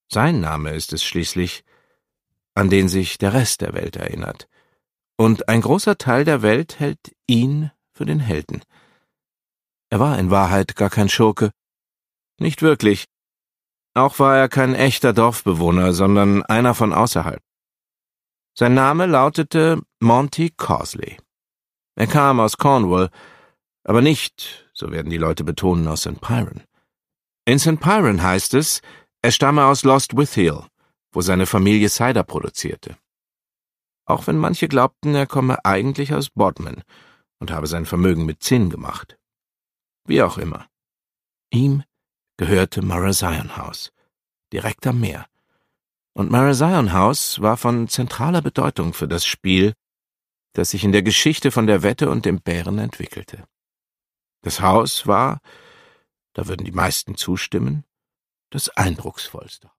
Sein Name ist es schließlich, an den sich der Rest der Welt erinnert. Und ein großer Teil der Welt hält ihn für den Helden. Er war in Wahrheit gar kein Schurke. Nicht wirklich. Auch war er kein echter Dorfbewohner, sondern einer von außerhalb. Sein Name lautete Monty Causley. Er kam aus Cornwall, aber nicht, so werden die Leute betonen, aus St. Piran. In St. Piran heißt es, er stamme aus Lostwithiel, wo seine Familie Cider produzierte. Auch wenn manche glaubten, er komme eigentlich aus Bodmin und habe sein Vermögen mit Zinn gemacht. Wie auch immer. Ihm gehörte Marazion House, direkt am Meer. Und Marazion House war von zentraler Bedeutung für das Spiel, das sich in der Geschichte von der Wette und dem Bären entwickelte. Das Haus war, da würden die meisten zustimmen, das eindrucksvollste.